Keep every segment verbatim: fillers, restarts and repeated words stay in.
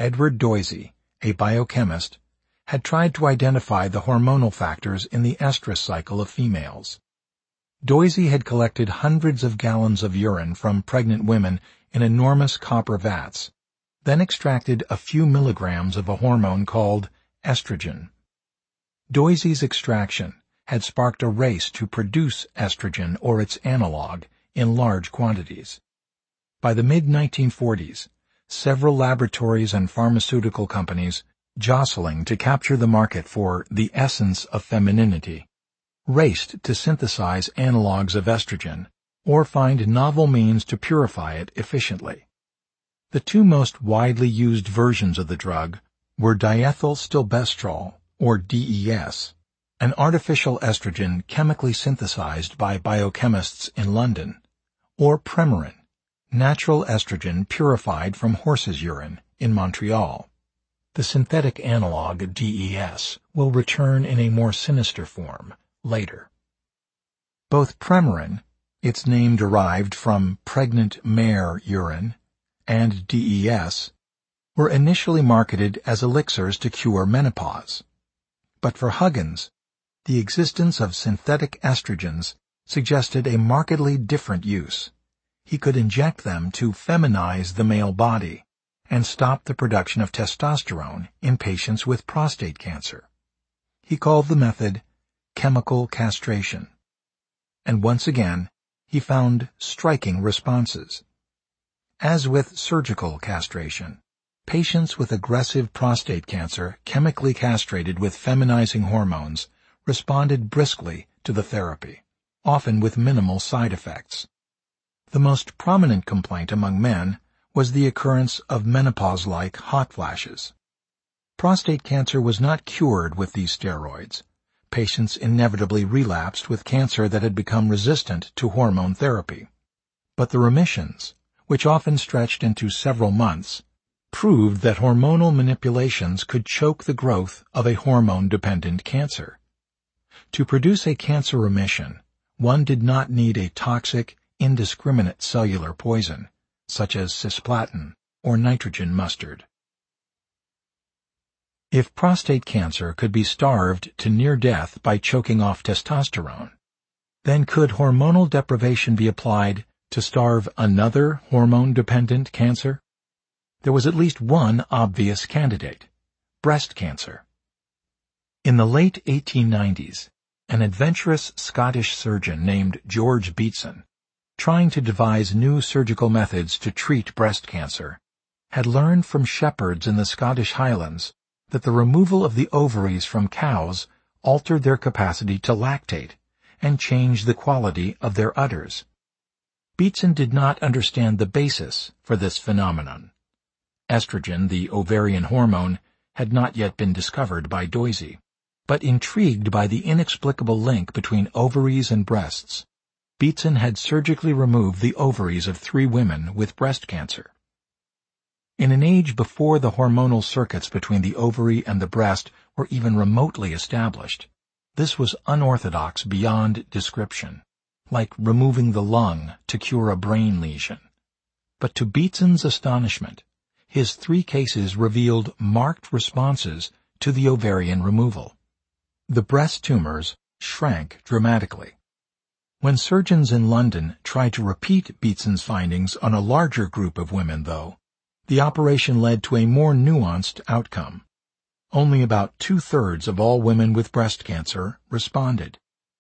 Edward Doisy, a biochemist, had tried to identify the hormonal factors in the estrous cycle of females. Doisy had collected hundreds of gallons of urine from pregnant women in enormous copper vats, then extracted a few milligrams of a hormone called estrogen. Doisy's extraction had sparked a race to produce estrogen or its analog in large quantities. By the mid nineteen forties, several laboratories and pharmaceutical companies, jostling to capture the market for the essence of femininity, raced to synthesize analogs of estrogen or find novel means to purify it efficiently. The two most widely used versions of the drug were diethylstilbestrol, or D E S, an artificial estrogen chemically synthesized by biochemists in London, or Premarin, natural estrogen purified from horse's urine, in Montreal. The synthetic analog D E S will return in a more sinister form later. Both Premarin, its name derived from pregnant mare urine, and D E S were initially marketed as elixirs to cure menopause. But for Huggins, the existence of synthetic estrogens suggested a markedly different use. He could inject them to feminize the male body and stop the production of testosterone in patients with prostate cancer. He called the method chemical castration. And once again, he found striking responses. As with surgical castration, patients with aggressive prostate cancer chemically castrated with feminizing hormones responded briskly to the therapy, often with minimal side effects. The most prominent complaint among men was the occurrence of menopause-like hot flashes. Prostate cancer was not cured with these steroids. Patients inevitably relapsed with cancer that had become resistant to hormone therapy. But the remissions, which often stretched into several months, proved that hormonal manipulations could choke the growth of a hormone-dependent cancer. To produce a cancer remission, one did not need a toxic, indiscriminate cellular poison, such as cisplatin or nitrogen mustard. If prostate cancer could be starved to near death by choking off testosterone, then could hormonal deprivation be applied to starve another hormone-dependent cancer? There was at least one obvious candidate: breast cancer. In the late eighteen nineties, an adventurous Scottish surgeon named George Beatson, trying to devise new surgical methods to treat breast cancer, had learned from shepherds in the Scottish Highlands that the removal of the ovaries from cows altered their capacity to lactate and changed the quality of their udders. Beatson did not understand the basis for this phenomenon. Estrogen, the ovarian hormone, had not yet been discovered by Doisy, but intrigued by the inexplicable link between ovaries and breasts, Beatson had surgically removed the ovaries of three women with breast cancer. In an age before the hormonal circuits between the ovary and the breast were even remotely established, this was unorthodox beyond description, like removing the lung to cure a brain lesion. But to Beatson's astonishment, his three cases revealed marked responses to the ovarian removal. The breast tumors shrank dramatically. When surgeons in London tried to repeat Beatson's findings on a larger group of women, though, the operation led to a more nuanced outcome. Only about two-thirds of all women with breast cancer responded.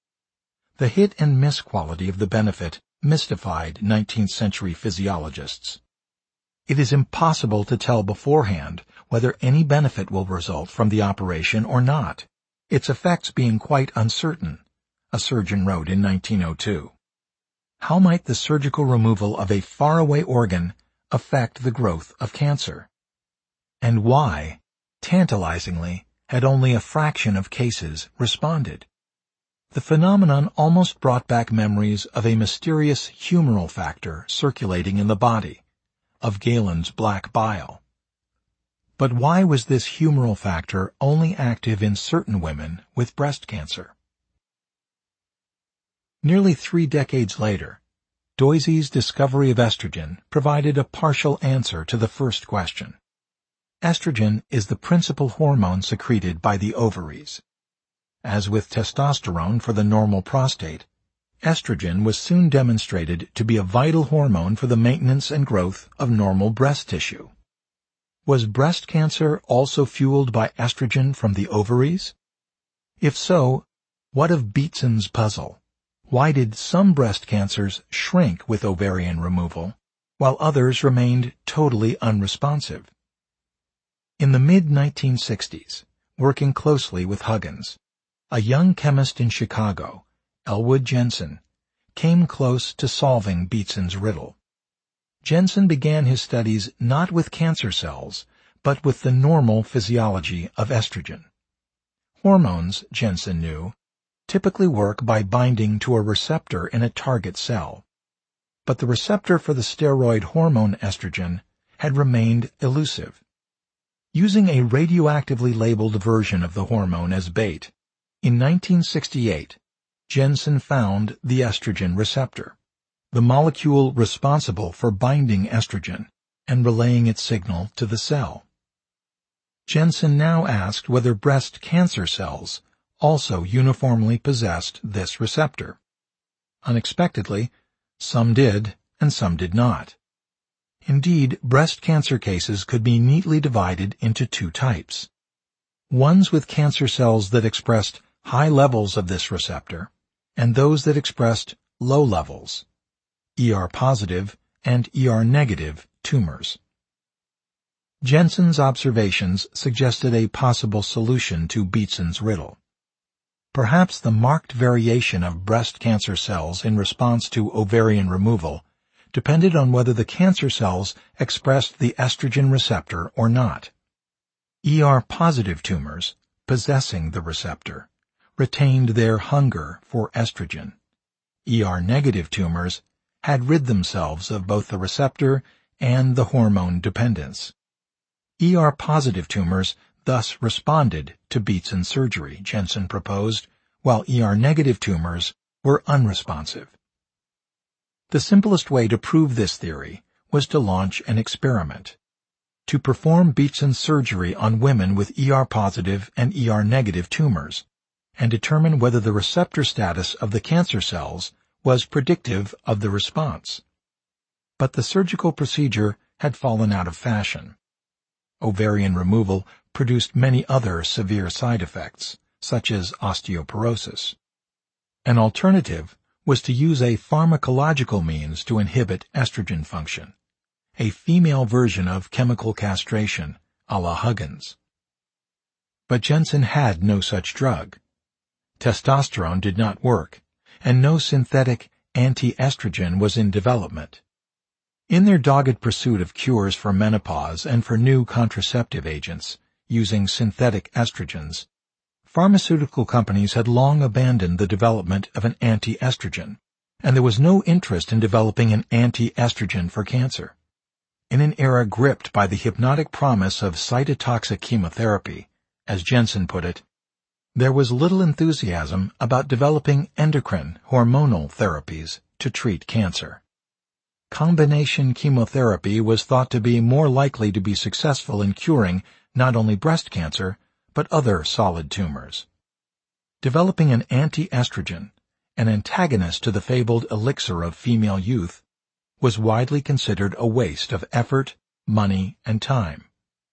The hit-and-miss quality of the benefit mystified nineteenth century physiologists. It is impossible to tell beforehand whether any benefit will result from the operation or not, its effects being quite uncertain, a surgeon wrote in nineteen oh two. How might the surgical removal of a faraway organ affect the growth of cancer? And why, tantalizingly, had only a fraction of cases responded? The phenomenon almost brought back memories of a mysterious humoral factor circulating in the body, of Galen's black bile. But why was this humoral factor only active in certain women with breast cancer? Nearly three decades later, Doisy's discovery of estrogen provided a partial answer to the first question. estrogen is the principal hormone secreted by the ovaries. As with testosterone for the normal prostate, estrogen was soon demonstrated to be a vital hormone for the maintenance and growth of normal breast tissue. Was breast cancer also fueled by estrogen from the ovaries? If so, what of Beatson's puzzle? Why did some breast cancers shrink with ovarian removal, while others remained totally unresponsive? In the mid nineteen sixties, working closely with Huggins, a young chemist in Chicago, Elwood Jensen, came close to solving Beatson's riddle. Jensen began his studies not with cancer cells, but with the normal physiology of estrogen. Hormones, Jensen knew, typically work by binding to a receptor in a target cell. But the receptor for the steroid hormone estrogen had remained elusive. Using a radioactively labeled version of the hormone as bait, in nineteen sixty-eight, Jensen found the estrogen receptor, the molecule responsible for binding estrogen and relaying its signal to the cell. Jensen now asked whether breast cancer cells also uniformly possessed this receptor. Unexpectedly, some did and some did not. Indeed, breast cancer cases could be neatly divided into two types. Ones with cancer cells that expressed high levels of this receptor, and those that expressed low levels, E R-positive and E R-negative tumors. Jensen's observations suggested a possible solution to Beatson's riddle. Perhaps the marked variation of breast cancer cells in response to ovarian removal depended on whether the cancer cells expressed the estrogen receptor or not. E R-positive tumors, possessing the receptor, retained their hunger for estrogen. E R-negative tumors had rid themselves of both the receptor and the hormone dependence. E R-positive tumors thus responded to Beatson's surgery, Jensen proposed, while E R-negative tumors were unresponsive. The simplest way to prove this theory was to launch an experiment. To perform Beatson's surgery on women with E R-positive and E R-negative tumors, and determine whether the receptor status of the cancer cells was predictive of the response. But the surgical procedure had fallen out of fashion. Ovarian removal produced many other severe side effects, such as osteoporosis. An alternative was to use a pharmacological means to inhibit estrogen function, a female version of chemical castration, a la Huggins. But Jensen had no such drug. Testosterone did not work, and no synthetic anti-estrogen was in development. In their dogged pursuit of cures for menopause and for new contraceptive agents, using synthetic estrogens, pharmaceutical companies had long abandoned the development of an anti-estrogen, and there was no interest in developing an anti-estrogen for cancer. In an era gripped by the hypnotic promise of cytotoxic chemotherapy, as Jensen put it, there was little enthusiasm about developing endocrine hormonal therapies to treat cancer. Combination chemotherapy was thought to be more likely to be successful in curing not only breast cancer, but other solid tumors. Developing an anti-estrogen, an antagonist to the fabled elixir of female youth, was widely considered a waste of effort, money, and time.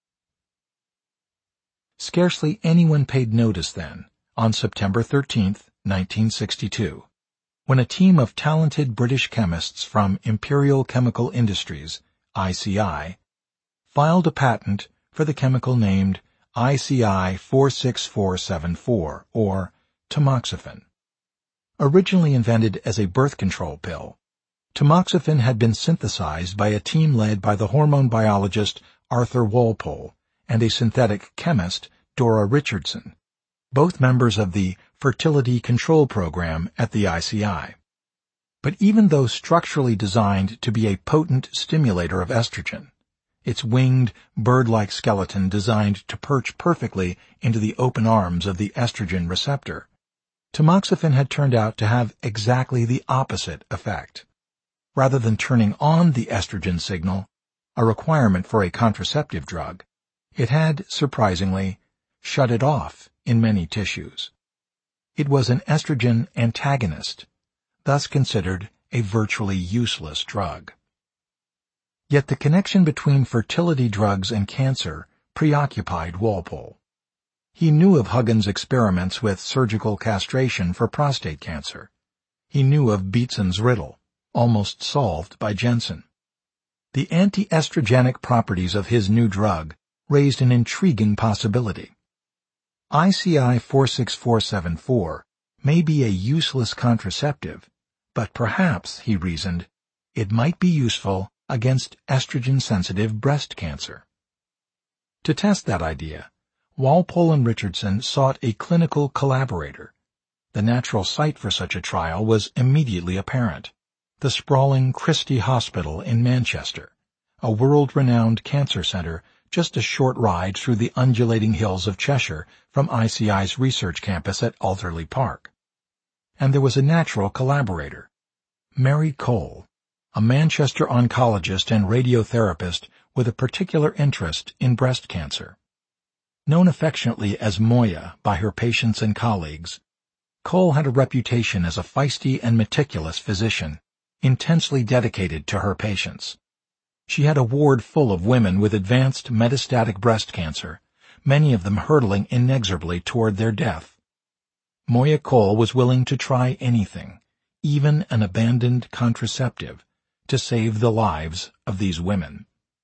Scarcely anyone paid notice then, on September thirteenth, nineteen sixty-two, when a team of talented British chemists from Imperial Chemical Industries, I C I, filed a patent for the chemical named I C I four six four seven four, or tamoxifen. Originally invented as a birth control pill, tamoxifen had been synthesized by a team led by the hormone biologist Arthur Walpole and a synthetic chemist, Dora Richardson, both members of the Fertility Control Program at the I C I. But even though structurally designed to be a potent stimulator of estrogen, its winged, bird-like skeleton designed to perch perfectly into the open arms of the estrogen receptor, tamoxifen had turned out to have exactly the opposite effect. Rather than turning on the estrogen signal, a requirement for a contraceptive drug, It had, surprisingly, shut it off in many tissues. It was an estrogen antagonist, thus considered a virtually useless drug. Yet the connection between fertility drugs and cancer preoccupied Walpole. He knew of Huggins' experiments with surgical castration for prostate cancer. He knew of Beatson's riddle, almost solved by Jensen. The anti-estrogenic properties of his new drug raised an intriguing possibility. I C I four six four seven four may be a useless contraceptive, but perhaps, he reasoned, it might be useful against estrogen-sensitive breast cancer. To test that idea, Walpole and Richardson sought a clinical collaborator. The natural site for such a trial was immediately apparent: the sprawling Christie Hospital in Manchester, a world-renowned cancer center just a short ride through the undulating hills of Cheshire from I C I's research campus at Alderley Park. And there was a natural collaborator, Mary Cole, a Manchester oncologist and radiotherapist with a particular interest in breast cancer. Known affectionately as Moya by her patients and colleagues, Cole had a reputation as a feisty and meticulous physician, intensely dedicated to her patients. She had a ward full of women with advanced metastatic breast cancer, many of them hurtling inexorably toward their death. Moya Cole was willing to try anything, even an abandoned contraceptive, to save the lives of these women.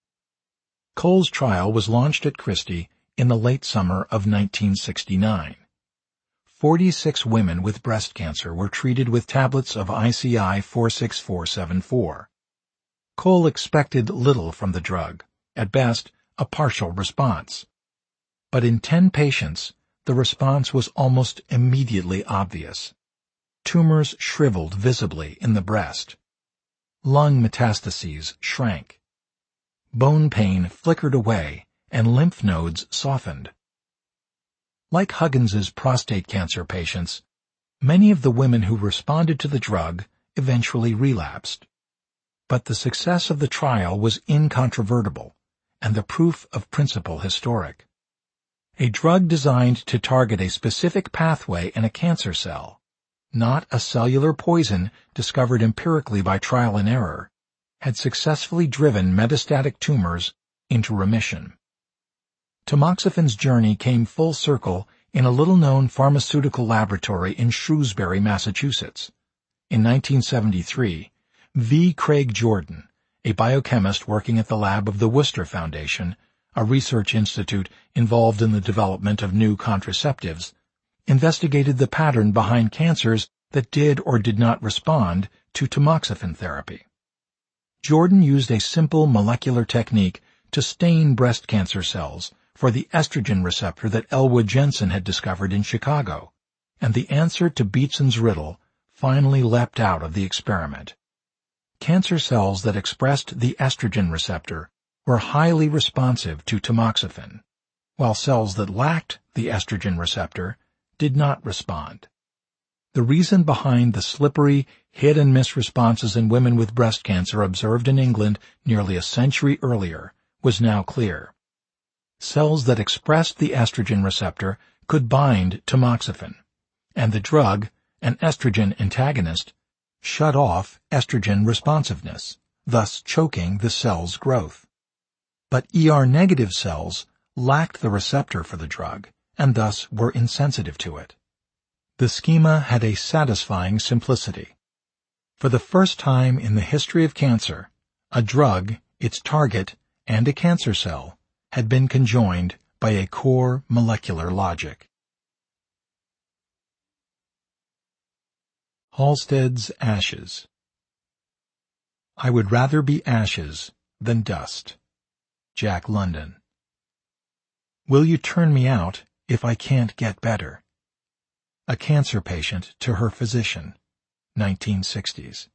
Cole's trial was launched at Christie in the late summer of nineteen sixty-nine. Forty-six women with breast cancer were treated with tablets of I C I four six four seven four. Cole expected little from the drug, at best a partial response. But in ten patients, the response was almost immediately obvious. Tumors shriveled visibly in the breast. Lung metastases shrank. Bone pain flickered away, and lymph nodes softened. Like Huggins's prostate cancer patients, many of the women who responded to the drug eventually relapsed. But the success of the trial was incontrovertible, and the proof of principle historic. A drug designed to target a specific pathway in a cancer cell, not a cellular poison discovered empirically by trial and error, had successfully driven metastatic tumors into remission. Tamoxifan's journey came full circle in a little-known pharmaceutical laboratory in Shrewsbury, Massachusetts. In nineteen seventy-three, V. Craig Jordan, a biochemist working at the lab of the Worcester Foundation, a research institute involved in the development of new contraceptives, investigated the pattern behind cancers that did or did not respond to tamoxifen therapy. Jordan used a simple molecular technique to stain breast cancer cells for the estrogen receptor that Elwood Jensen had discovered in Chicago, and the answer to Beatson's riddle finally leapt out of the experiment. Cancer cells that expressed the estrogen receptor were highly responsive to tamoxifen, while cells that lacked the estrogen receptor did not respond. The reason behind the slippery, hit-and-miss responses in women with breast cancer observed in England nearly a century earlier was now clear. Cells that expressed the estrogen receptor could bind tamoxifen, and the drug, an estrogen antagonist, shut off estrogen responsiveness, thus choking the cell's growth. But E R-negative cells lacked the receptor for the drug, and thus were insensitive to it. The schema had a satisfying simplicity. For the first time in the history of cancer, a drug, its target, and a cancer cell had been conjoined by a core molecular logic. Halstead's Ashes. I would rather be ashes than dust. Jack London. Will you turn me out if I can't get better? A cancer patient to her physician, nineteen sixties.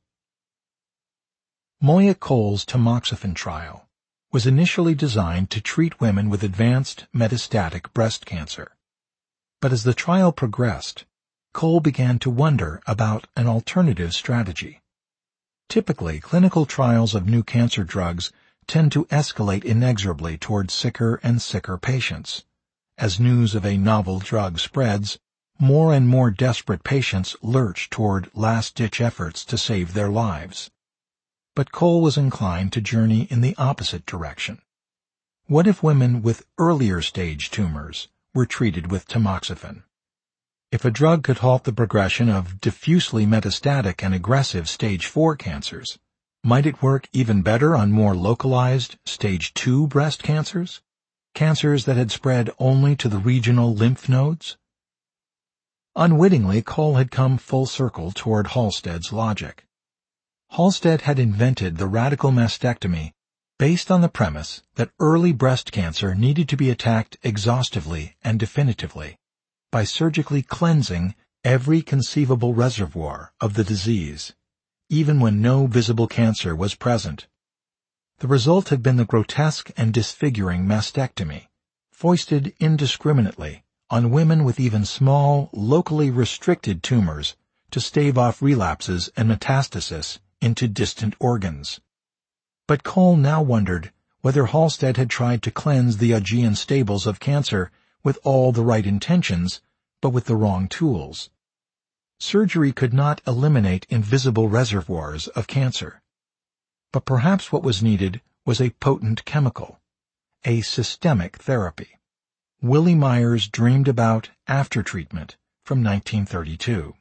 Moya Cole's tamoxifen trial was initially designed to treat women with advanced metastatic breast cancer. But as the trial progressed, Cole began to wonder about an alternative strategy. Typically, clinical trials of new cancer drugs tend to escalate inexorably toward sicker and sicker patients. As news of a novel drug spreads, more and more desperate patients lurch toward last-ditch efforts to save their lives. But Cole was inclined to journey in the opposite direction. What if women with earlier stage tumors were treated with tamoxifen? If a drug could halt the progression of diffusely metastatic and aggressive stage four cancers, might it work even better on more localized stage two breast cancers? Cancers that had spread only to the regional lymph nodes? Unwittingly, Cole had come full circle toward Halsted's logic. Halsted had invented the radical mastectomy based on the premise that early breast cancer needed to be attacked exhaustively and definitively by surgically cleansing every conceivable reservoir of the disease, even when no visible cancer was present. The result had been the grotesque and disfiguring mastectomy, foisted indiscriminately on women with even small, locally restricted tumors to stave off relapses and metastasis into distant organs. But Cole now wondered whether Halsted had tried to cleanse the Augean stables of cancer with all the right intentions, but with the wrong tools. Surgery could not eliminate invisible reservoirs of cancer. But perhaps what was needed was a potent chemical, a systemic therapy. Willie Myers dreamed about after-treatment from nineteen thirty-two.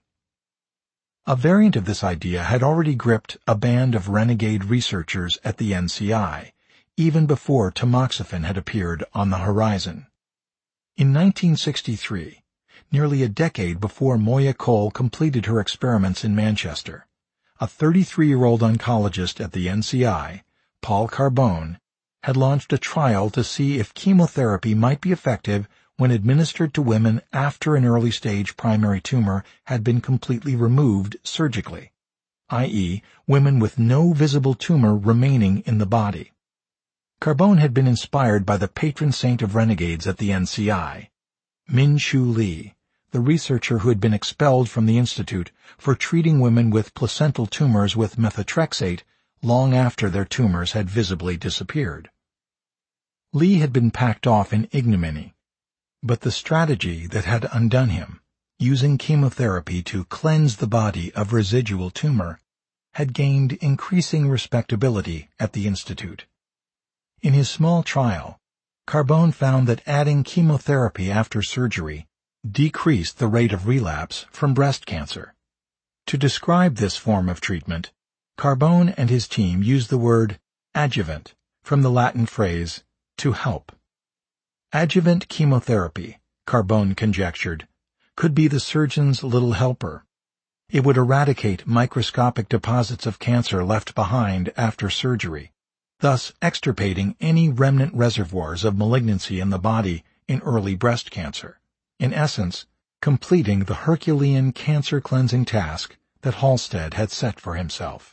A variant of this idea had already gripped a band of renegade researchers at the N C I, even before tamoxifen had appeared on the horizon. In nineteen sixty-three, nearly a decade before Moya Cole completed her experiments in Manchester, a thirty-three-year-old oncologist at the N C I, Paul Carbone, had launched a trial to see if chemotherapy might be effective when administered to women after an early-stage primary tumor had been completely removed surgically, that is, women with no visible tumor remaining in the body. Carbone had been inspired by the patron saint of renegades at the N C I, Min-Shu Lee, the researcher who had been expelled from the institute for treating women with placental tumors with methotrexate long after their tumors had visibly disappeared. Lee had been packed off in ignominy, but the strategy that had undone him, using chemotherapy to cleanse the body of residual tumor, had gained increasing respectability at the institute. In his small trial, Carbone found that adding chemotherapy after surgery decreased the rate of relapse from breast cancer. To describe this form of treatment, Carbone and his team used the word adjuvant from the Latin phrase to help. Adjuvant chemotherapy, Carbone conjectured, could be the surgeon's little helper. It would eradicate microscopic deposits of cancer left behind after surgery, thus extirpating any remnant reservoirs of malignancy in the body in early breast cancer, in essence, completing the Herculean cancer-cleansing task that Halsted had set for himself.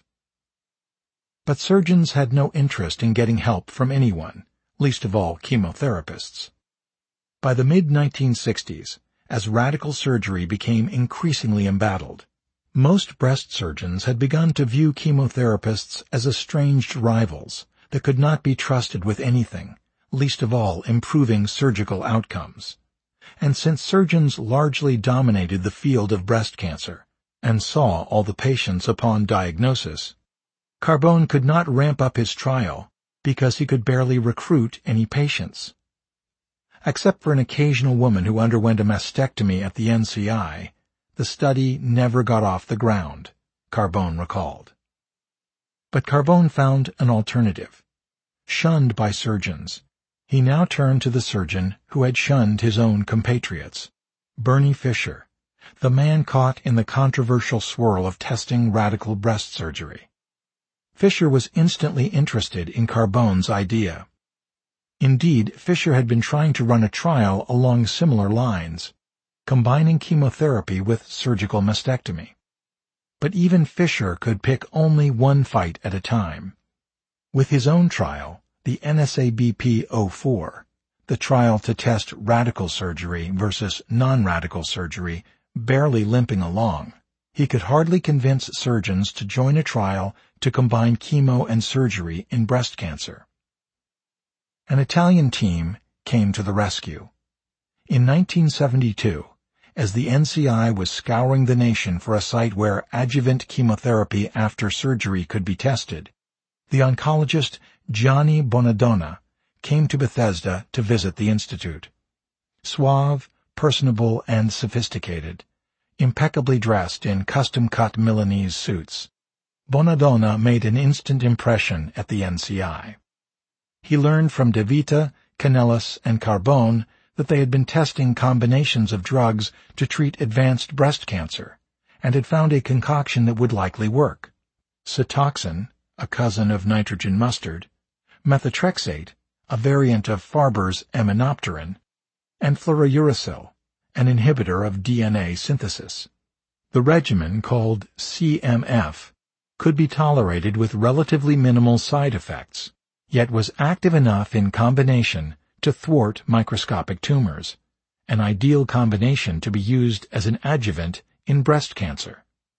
But surgeons had no interest in getting help from anyone, least of all chemotherapists. By the mid nineteen sixties, as radical surgery became increasingly embattled, most breast surgeons had begun to view chemotherapists as estranged rivals that could not be trusted with anything, least of all improving surgical outcomes. And since surgeons largely dominated the field of breast cancer and saw all the patients upon diagnosis, Carbone could not ramp up his trial because he could barely recruit any patients. Except for an occasional woman who underwent a mastectomy at the N C I, the study never got off the ground, Carbone recalled. But Carbone found an alternative. Shunned by surgeons, he now turned to the surgeon who had shunned his own compatriots, Bernie Fisher, the man caught in the controversial swirl of testing radical breast surgery. Fisher was instantly interested in Carbone's idea. Indeed, Fisher had been trying to run a trial along similar lines, combining chemotherapy with surgical mastectomy. But even Fisher could pick only one fight at a time. With his own trial, the N S A B P oh four, the trial to test radical surgery versus non-radical surgery, barely limping along, he could hardly convince surgeons to join a trial to combine chemo and surgery in breast cancer. An Italian team came to the rescue. In nineteen seventy-two, as the N C I was scouring the nation for a site where adjuvant chemotherapy after surgery could be tested, the oncologist Gianni Bonadonna came to Bethesda to visit the institute. Suave, personable, and sophisticated, impeccably dressed in custom-cut Milanese suits, Bonadonna made an instant impression at the N C I. He learned from De Vita, Canellis, and Carbone that they had been testing combinations of drugs to treat advanced breast cancer, and had found a concoction that would likely work. Cytoxan, a cousin of nitrogen mustard, methotrexate, a variant of Farber's eminopterin, and fluorouracil, an inhibitor of D N A synthesis. The regimen, called C M F, could be tolerated with relatively minimal side effects, yet was active enough in combination to thwart microscopic tumors, an ideal combination to be used as an adjuvant in breast cancer.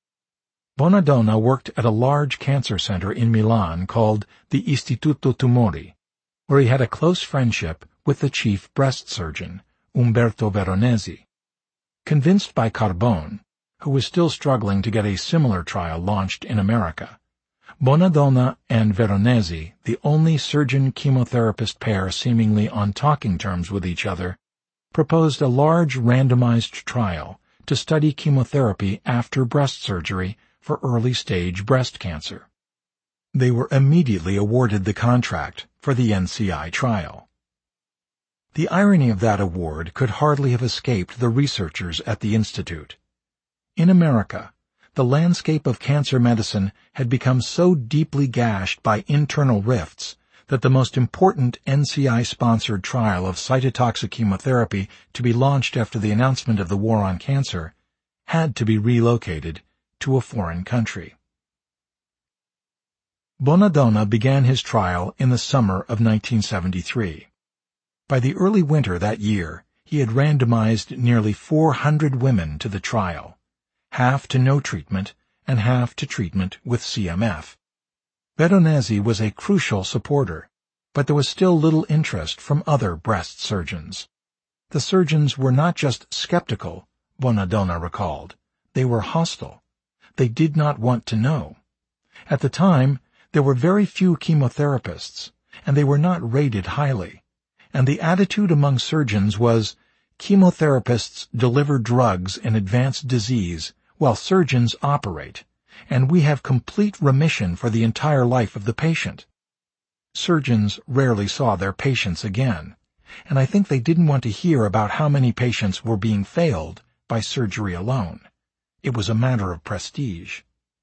Bonadonna worked at a large cancer center in Milan called the Istituto Tumori, where he had a close friendship with the chief breast surgeon, Umberto Veronesi. Convinced by Carbone, who was still struggling to get a similar trial launched in America, Bonadonna and Veronesi, the only surgeon-chemotherapist pair seemingly on talking terms with each other, proposed a large randomized trial to study chemotherapy after breast surgery for early-stage breast cancer. They were immediately awarded the contract for the N C I trial. The irony of that award could hardly have escaped the researchers at the Institute. In America, the landscape of cancer medicine had become so deeply gashed by internal rifts that the most important N C I-sponsored trial of cytotoxic chemotherapy to be launched after the announcement of the war on cancer had to be relocated to a foreign country. Bonadonna began his trial in the summer of nineteen seventy-three. By the early winter that year, he had randomized nearly four hundred women to the trial, half to no treatment and half to treatment with C M F. Veronesi was a crucial supporter, but there was still little interest from other breast surgeons. The surgeons were not just skeptical, Bonadonna recalled. They were hostile. They did not want to know. At the time, there were very few chemotherapists, and they were not rated highly, and the attitude among surgeons was, chemotherapists deliver drugs in advanced disease while surgeons operate, and we have complete remission for the entire life of the patient. Surgeons rarely saw their patients again, and I think they didn't want to hear about how many patients were being failed by surgery alone. It was a matter of prestige.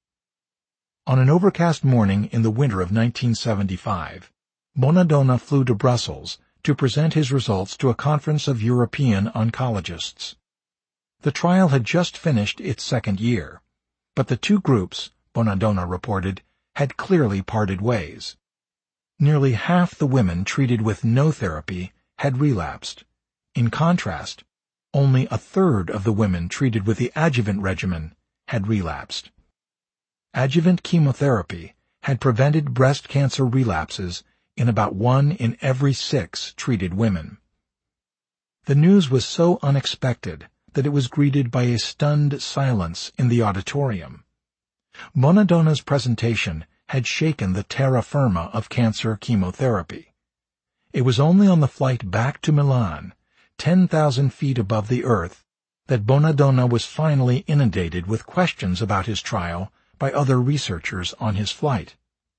On an overcast morning in the winter of nineteen seventy-five, Bonadonna flew to Brussels to present his results to a conference of European oncologists. The trial had just finished its second year, but the two groups, Bonadonna reported, had clearly parted ways. Nearly half the women treated with no therapy had relapsed. In contrast, only a third of the women treated with the adjuvant regimen had relapsed. Adjuvant chemotherapy had prevented breast cancer relapses in about one in every six treated women. The news was so unexpected that it was greeted by a stunned silence in the auditorium. Bonadonna's presentation had shaken the terra firma of cancer chemotherapy. It was only on the flight back to Milan, ten thousand feet above the earth, that Bonadonna was finally inundated with questions about his trial by other researchers on his flight.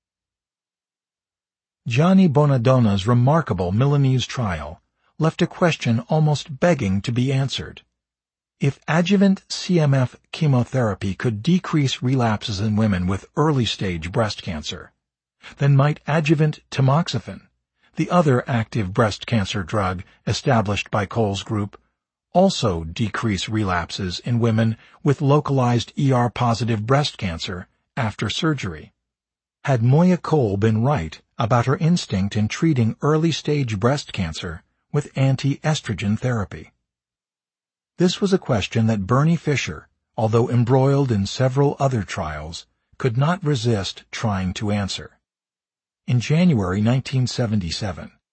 Gianni Bonadonna's remarkable Milanese trial left a question almost begging to be answered. If adjuvant C M F chemotherapy could decrease relapses in women with early-stage breast cancer, then might adjuvant tamoxifen, the other active breast cancer drug established by Cole's group, also decrease relapses in women with localized E R-positive breast cancer after surgery? Had Moya Cole been right about her instinct in treating early-stage breast cancer with anti-estrogen therapy? This was a question that Bernie Fisher, although embroiled in several other trials, could not resist trying to answer. In January nineteen seventy-seven,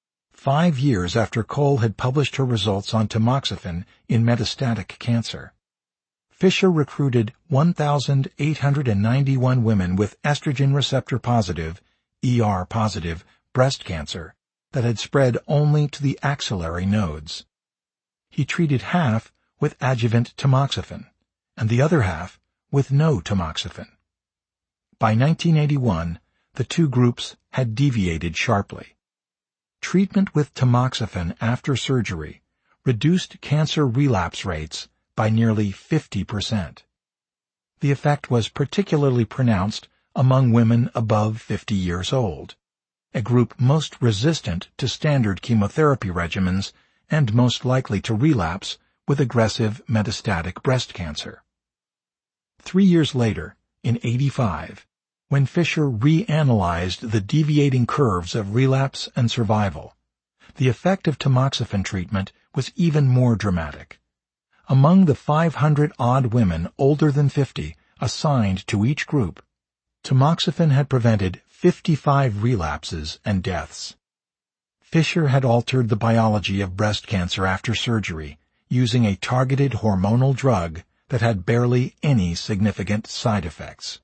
five years after Cole had published her results on tamoxifen in metastatic cancer. Fisher recruited one thousand eight hundred ninety-one women with estrogen receptor-positive, E R positive, breast cancer that had spread only to the axillary nodes. He treated half with adjuvant tamoxifen, and the other half with no tamoxifen. By nineteen eighty-one, the two groups had deviated sharply. Treatment with tamoxifen after surgery reduced cancer relapse rates by nearly fifty percent. The effect was particularly pronounced among women above fifty years old, a group most resistant to standard chemotherapy regimens and most likely to relapse with aggressive metastatic breast cancer. Three years later, in eighty-five, when Fisher reanalyzed the deviating curves of relapse and survival, the effect of tamoxifen treatment was even more dramatic. Among the five hundred odd women older than fifty assigned to each group, tamoxifen had prevented fifty-five relapses and deaths. Fisher had altered the biology of breast cancer after surgery using a targeted hormonal drug that had barely any significant side effects.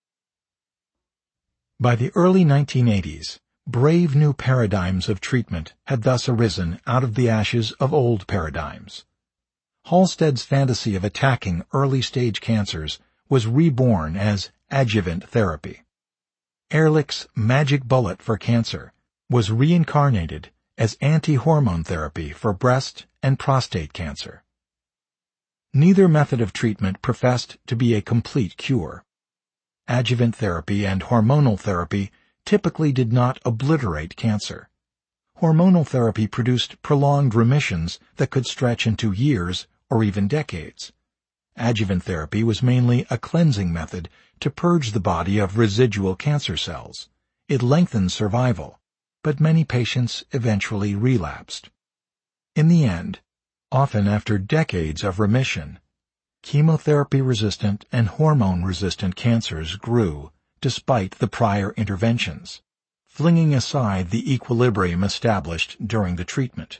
By the early nineteen eighties, brave new paradigms of treatment had thus arisen out of the ashes of old paradigms. Halsted's fantasy of attacking early-stage cancers was reborn as adjuvant therapy. Ehrlich's magic bullet for cancer was reincarnated as anti-hormone therapy for breast and prostate cancer. Neither method of treatment professed to be a complete cure. Adjuvant therapy and hormonal therapy typically did not obliterate cancer. Hormonal therapy produced prolonged remissions that could stretch into years or even decades. Adjuvant therapy was mainly a cleansing method to purge the body of residual cancer cells. It lengthened survival, but many patients eventually relapsed. In the end, often after decades of remission, chemotherapy-resistant and hormone-resistant cancers grew despite the prior interventions, flinging aside the equilibrium established during the treatment.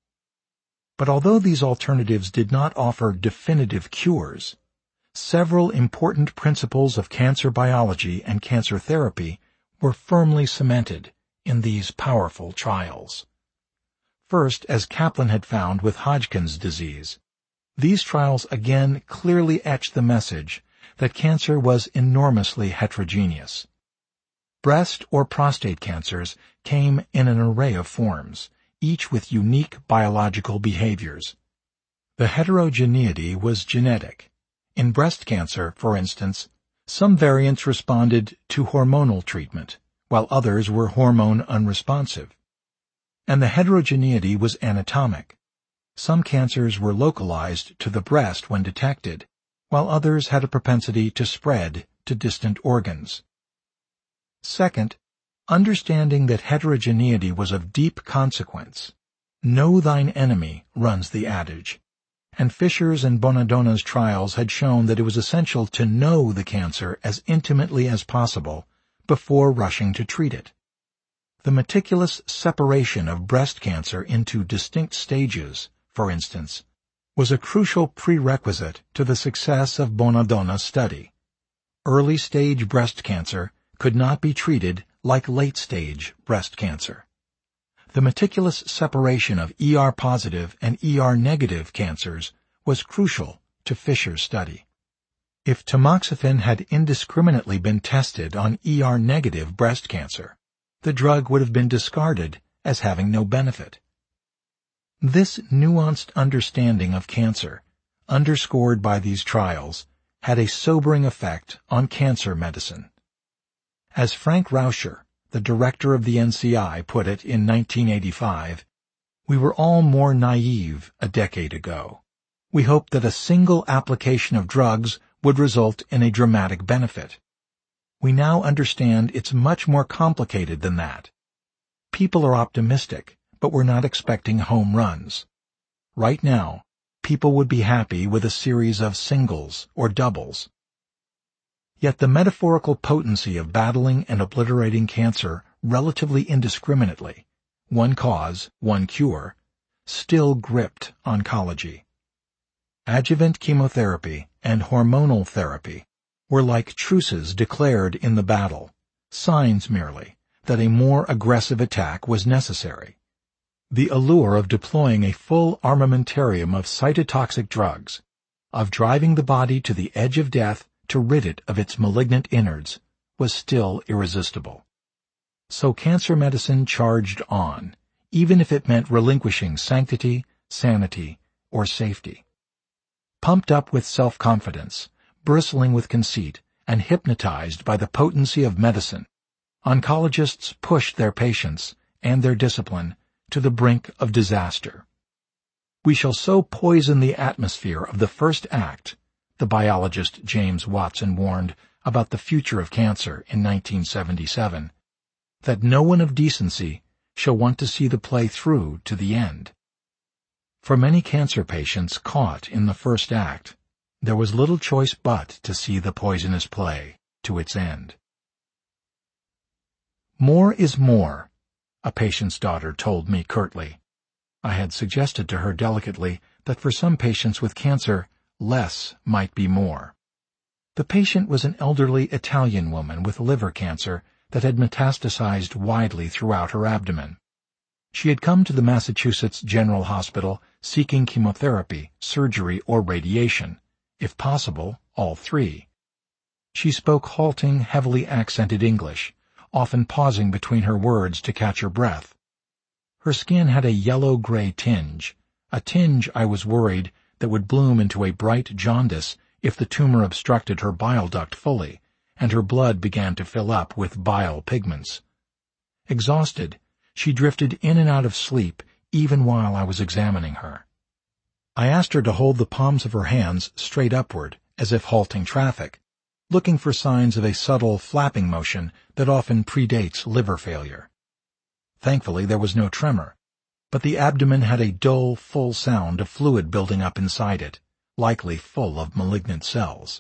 But although these alternatives did not offer definitive cures, several important principles of cancer biology and cancer therapy were firmly cemented in these powerful trials. First, as Kaplan had found with Hodgkin's disease, these trials again clearly etched the message that cancer was enormously heterogeneous. Breast or prostate cancers came in an array of forms, each with unique biological behaviors. The heterogeneity was genetic. In breast cancer, for instance, some variants responded to hormonal treatment, while others were hormone unresponsive. And the heterogeneity was anatomic. Some cancers were localized to the breast when detected, while others had a propensity to spread to distant organs. Second, understanding that heterogeneity was of deep consequence. Know thine enemy runs the adage, and Fisher's and Bonadonna's trials had shown that it was essential to know the cancer as intimately as possible before rushing to treat it. The meticulous separation of breast cancer into distinct stages, for instance, was a crucial prerequisite to the success of Bonadonna's study. Early-stage breast cancer could not be treated like late-stage breast cancer. The meticulous separation of E R-positive and E R-negative cancers was crucial to Fisher's study. If tamoxifen had indiscriminately been tested on E R-negative breast cancer, the drug would have been discarded as having no benefit. This nuanced understanding of cancer, underscored by these trials, had a sobering effect on cancer medicine. As Frank Rauscher, the director of the N C I, put it in nineteen eighty-five, we were all more naive a decade ago. We hoped that a single application of drugs would result in a dramatic benefit. We now understand it's much more complicated than that. People are optimistic, but we're not expecting home runs. Right now, people would be happy with a series of singles or doubles. Yet the metaphorical potency of battling and obliterating cancer relatively indiscriminately one cause, one cure, still gripped oncology. Adjuvant chemotherapy and hormonal therapy were like truces declared in the battle, signs merely that a more aggressive attack was necessary. The allure of deploying a full armamentarium of cytotoxic drugs, of driving the body to the edge of death to rid it of its malignant innards, was still irresistible. So cancer medicine charged on, even if it meant relinquishing sanctity, sanity, or safety. Pumped up with self-confidence, bristling with conceit, and hypnotized by the potency of medicine, oncologists pushed their patients and their discipline to the brink of disaster. We shall so poison the atmosphere of the first act, the biologist James Watson warned about the future of cancer in nineteen seventy-seven, that no one of decency shall want to see the play through to the end. For many cancer patients caught in the first act, there was little choice but to see the poisonous play to its end. More is more, a patient's daughter told me curtly. I had suggested to her delicately that for some patients with cancer, less might be more. The patient was an elderly Italian woman with liver cancer that had metastasized widely throughout her abdomen. She had come to the Massachusetts General Hospital seeking chemotherapy, surgery, or radiation, if possible, all three. She spoke halting, heavily accented English, often pausing between her words to catch her breath. Her skin had a yellow-gray tinge, a tinge I was worried that would bloom into a bright jaundice if the tumor obstructed her bile duct fully, and her blood began to fill up with bile pigments. Exhausted, she drifted in and out of sleep even while I was examining her. I asked her to hold the palms of her hands straight upward, as if halting traffic, looking for signs of a subtle flapping motion that often predates liver failure. Thankfully, there was no tremor, but the abdomen had a dull, full sound of fluid building up inside it, likely full of malignant cells.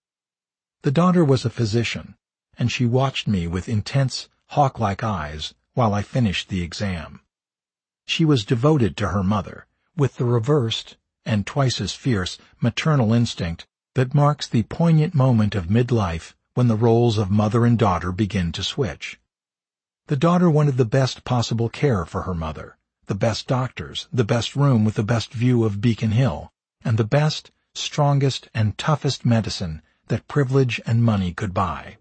The daughter was a physician, and she watched me with intense, hawk-like eyes while I finished the exam. She was devoted to her mother, with the reversed, and twice as fierce, maternal instinct that marks the poignant moment of midlife when the roles of mother and daughter begin to switch. The daughter wanted the best possible care for her mother, the best doctors, the best room with the best view of Beacon Hill, and the best, strongest, and toughest medicine that privilege and money could buy.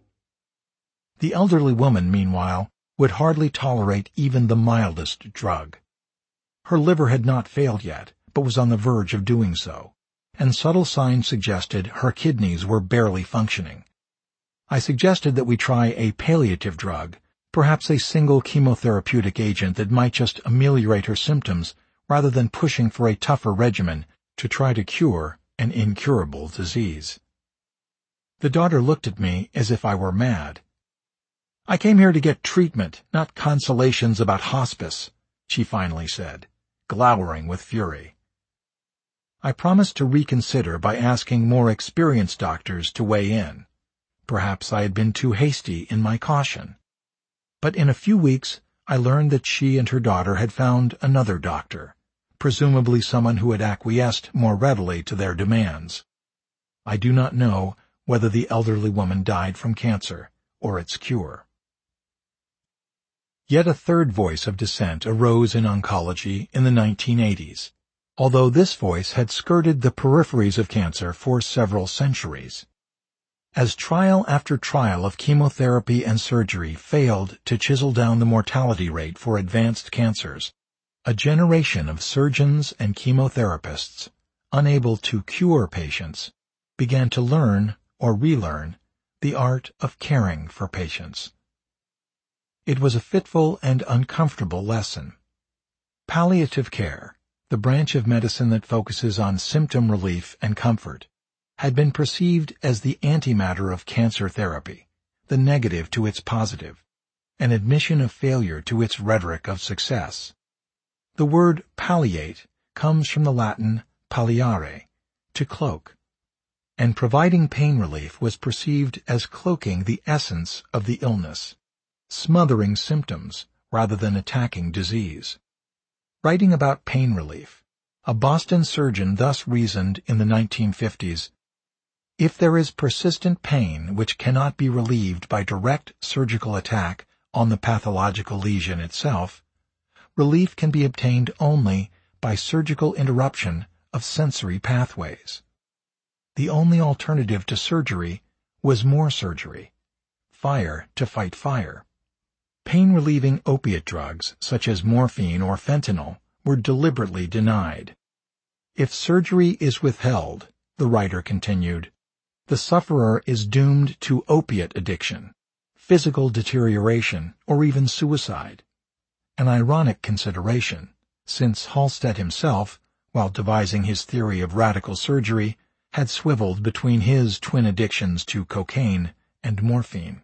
The elderly woman, meanwhile, would hardly tolerate even the mildest drug. Her liver had not failed yet, but was on the verge of doing so, and subtle signs suggested her kidneys were barely functioning. I suggested that we try a palliative drug, perhaps a single chemotherapeutic agent that might just ameliorate her symptoms rather than pushing for a tougher regimen to try to cure an incurable disease. The daughter looked at me as if I were mad. "I came here to get treatment, not consolations about hospice," she finally said, glowering with fury. I promised to reconsider by asking more experienced doctors to weigh in. Perhaps I had been too hasty in my caution. But in a few weeks I learned that she and her daughter had found another doctor, presumably someone who had acquiesced more readily to their demands. I do not know whether the elderly woman died from cancer or its cure. Yet a third voice of dissent arose in oncology in the nineteen eighties, although this voice had skirted the peripheries of cancer for several centuries. As trial after trial of chemotherapy and surgery failed to chisel down the mortality rate for advanced cancers, a generation of surgeons and chemotherapists, unable to cure patients, began to learn or relearn the art of caring for patients. It was a fitful and uncomfortable lesson. Palliative care, the branch of medicine that focuses on symptom relief and comfort, had been perceived as the antimatter of cancer therapy, the negative to its positive, an admission of failure to its rhetoric of success. The word palliate comes from the Latin palliare, to cloak, and providing pain relief was perceived as cloaking the essence of the illness, smothering symptoms rather than attacking disease. Writing about pain relief, a Boston surgeon thus reasoned in the nineteen fifties, "If there is persistent pain which cannot be relieved by direct surgical attack on the pathological lesion itself, relief can be obtained only by surgical interruption of sensory pathways." The only alternative to surgery was more surgery, fire to fight fire. Pain-relieving opiate drugs, such as morphine or fentanyl, were deliberately denied. "If surgery is withheld," the writer continued, "the sufferer is doomed to opiate addiction, physical deterioration, or even suicide." An ironic consideration, since Halsted himself, while devising his theory of radical surgery, had swiveled between his twin addictions to cocaine and morphine.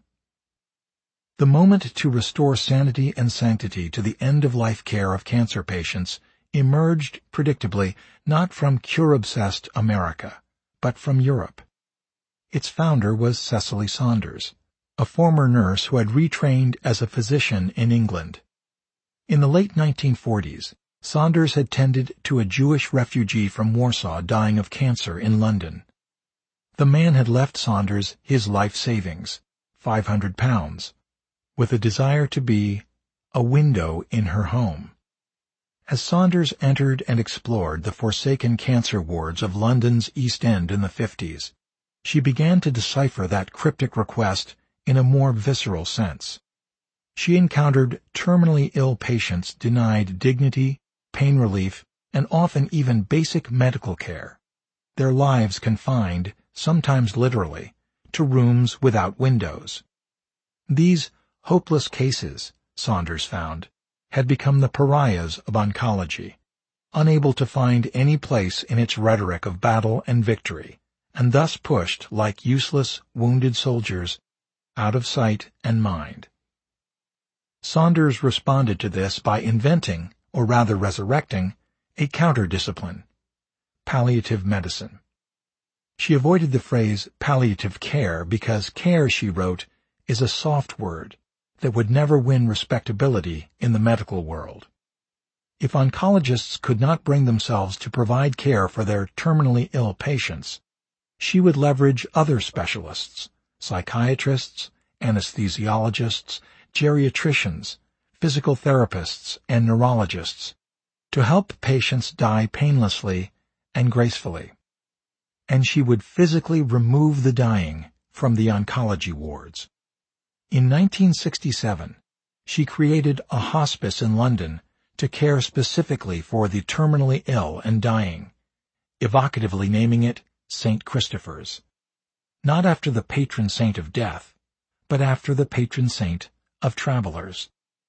The moment to restore sanity and sanctity to the end-of-life care of cancer patients emerged, predictably, not from cure-obsessed America, but from Europe. Its founder was Cicely Saunders, a former nurse who had retrained as a physician in England. In the late nineteen forties, Saunders had tended to a Jewish refugee from Warsaw dying of cancer in London. The man had left Saunders his life savings, five hundred pounds, with a desire to be a window in her home. As Saunders entered and explored the forsaken cancer wards of London's East End in the fifties, she began to decipher that cryptic request in a more visceral sense. She encountered terminally ill patients denied dignity, pain relief, and often even basic medical care, their lives confined, sometimes literally, to rooms without windows. These hopeless cases, Saunders found, had become the pariahs of oncology, unable to find any place in its rhetoric of battle and victory, and thus pushed like useless, wounded soldiers out of sight and mind. Saunders responded to this by inventing, or rather resurrecting, a counter-discipline, palliative medicine. She avoided the phrase palliative care because care, she wrote, is a soft word that would never win respectability in the medical world. If oncologists could not bring themselves to provide care for their terminally ill patients, she would leverage other specialists, psychiatrists, anesthesiologists, geriatricians, physical therapists, and neurologists, to help patients die painlessly and gracefully. And she would physically remove the dying from the oncology wards. In nineteen sixty-seven, she created a hospice in London to care specifically for the terminally ill and dying, evocatively naming it Saint Christopher's, not after the patron saint of death, but after the patron saint of travelers.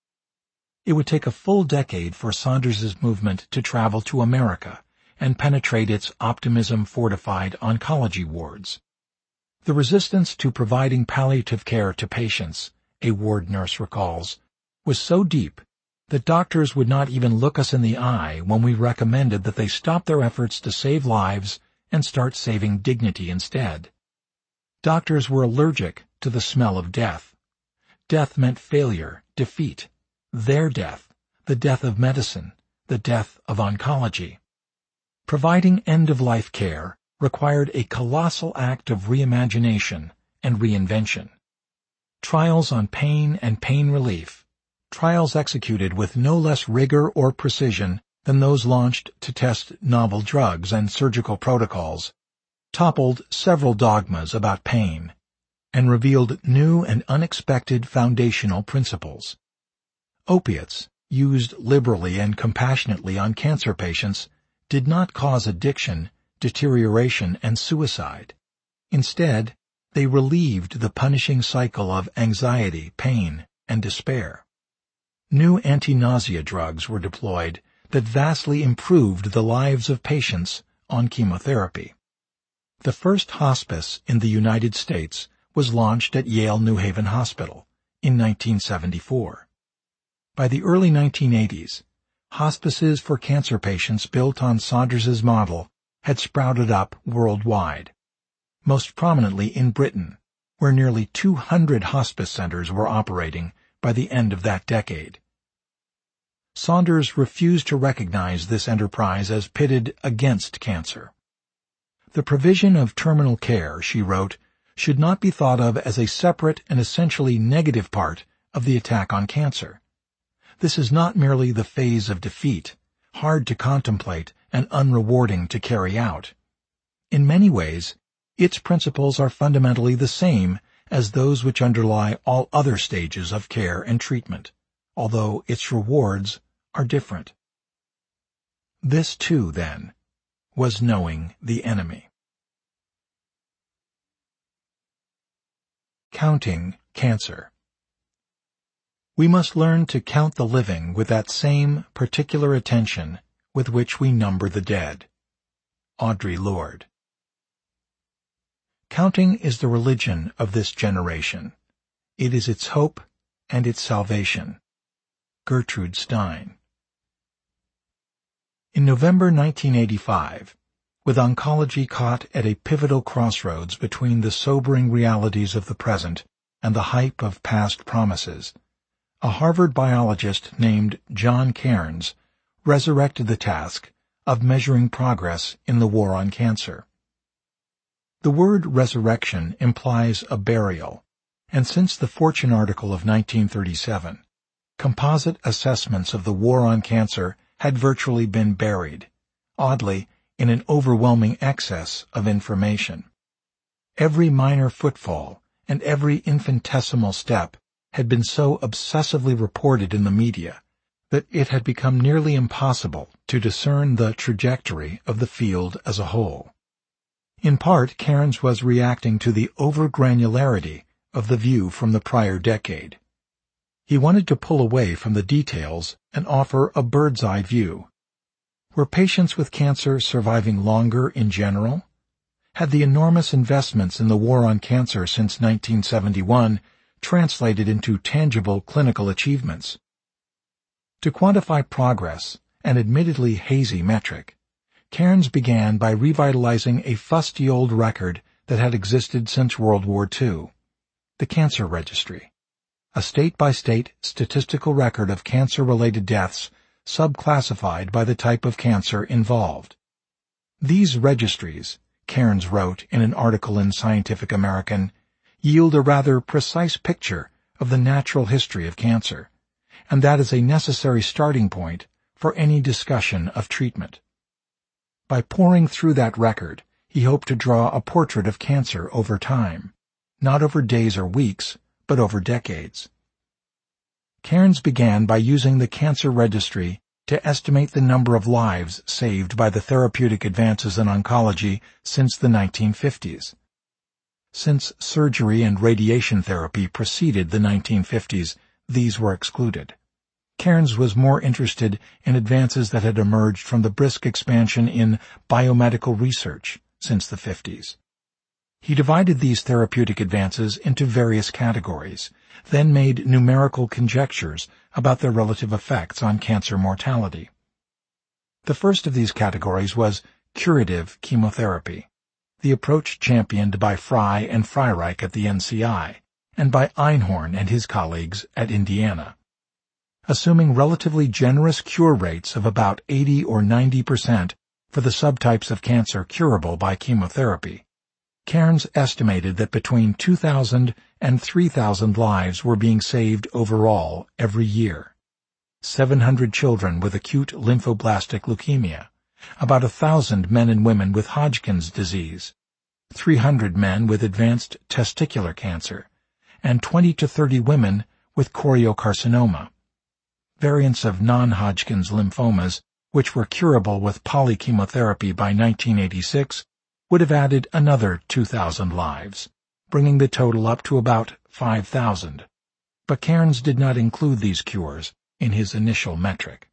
It would take a full decade for Saunders's movement to travel to America and penetrate its optimism-fortified oncology wards. The resistance to providing palliative care to patients, a ward nurse recalls, was so deep that doctors would not even look us in the eye when we recommended that they stop their efforts to save lives and start saving dignity instead. Doctors were allergic to the smell of death. Death meant failure, defeat, their death, the death of medicine, the death of oncology. Providing end-of-life care required a colossal act of reimagination and reinvention. Trials on pain and pain relief, trials executed with no less rigor or precision than those launched to test novel drugs and surgical protocols, toppled several dogmas about pain and revealed new and unexpected foundational principles. Opiates, used liberally and compassionately on cancer patients, did not cause addiction, deterioration, and suicide. Instead, they relieved the punishing cycle of anxiety, pain, and despair. New anti-nausea drugs were deployed that vastly improved the lives of patients on chemotherapy. The first hospice in the United States was launched at Yale New Haven Hospital in nineteen seventy-four. By the early nineteen eighties, hospices for cancer patients built on Saunders's model had sprouted up worldwide, most prominently in Britain, where nearly two hundred hospice centers were operating by the end of that decade, Saunders refused to recognize this enterprise as pitted against cancer. The provision of terminal care, she wrote, should not be thought of as a separate and essentially negative part of the attack on cancer. This is not merely the phase of defeat, hard to contemplate and unrewarding to carry out. In many ways, its principles are fundamentally the same as those which underlie all other stages of care and treatment, although its rewards are different. This, too, then, was knowing the enemy. Counting cancer. We must learn to count the living with that same particular attention with which we number the dead. Audre Lorde. Counting is the religion of this generation. It is its hope and its salvation. Gertrude Stein. In November nineteen eighty-five, with oncology caught at a pivotal crossroads between the sobering realities of the present and the hype of past promises, a Harvard biologist named John Cairns resurrected the task of measuring progress in the war on cancer. The word resurrection implies a burial, and since the Fortune article of nineteen thirty-seven, composite assessments of the war on cancer had virtually been buried, oddly, in an overwhelming excess of information. Every minor footfall and every infinitesimal step had been so obsessively reported in the media that it had become nearly impossible to discern the trajectory of the field as a whole. In part, Cairns was reacting to the over-granularity of the view from the prior decade. He wanted to pull away from the details and offer a bird's-eye view. Were patients with cancer surviving longer in general? Had the enormous investments in the war on cancer since nineteen seventy-one translated into tangible clinical achievements? To quantify progress, an admittedly hazy metric, Cairns began by revitalizing a fusty old record that had existed since World War Two, the Cancer Registry, a state-by-state statistical record of cancer-related deaths subclassified by the type of cancer involved. These registries, Cairns wrote in an article in Scientific American, yield a rather precise picture of the natural history of cancer, and that is a necessary starting point for any discussion of treatment. By poring through that record, he hoped to draw a portrait of cancer over time, not over days or weeks, but over decades. Cairns began by using the Cancer Registry to estimate the number of lives saved by the therapeutic advances in oncology since the nineteen fifties. Since surgery and radiation therapy preceded the nineteen fifties, these were excluded. Cairns was more interested in advances that had emerged from the brisk expansion in biomedical research since the fifties. He divided these therapeutic advances into various categories, then made numerical conjectures about their relative effects on cancer mortality. The first of these categories was curative chemotherapy, the approach championed by Fry and Freireich at the N C I, and by Einhorn and his colleagues at Indiana. Assuming relatively generous cure rates of about eighty or ninety percent for the subtypes of cancer curable by chemotherapy, Cairns estimated that between two thousand and three thousand lives were being saved overall every year. seven hundred children with acute lymphoblastic leukemia, about one thousand men and women with Hodgkin's disease, three hundred men with advanced testicular cancer, and twenty to thirty women with choriocarcinoma. Variants of non-Hodgkin's lymphomas, which were curable with polychemotherapy by nineteen eighty-six, would have added another two thousand lives, bringing the total up to about five thousand. But Cairns did not include these cures in his initial metric.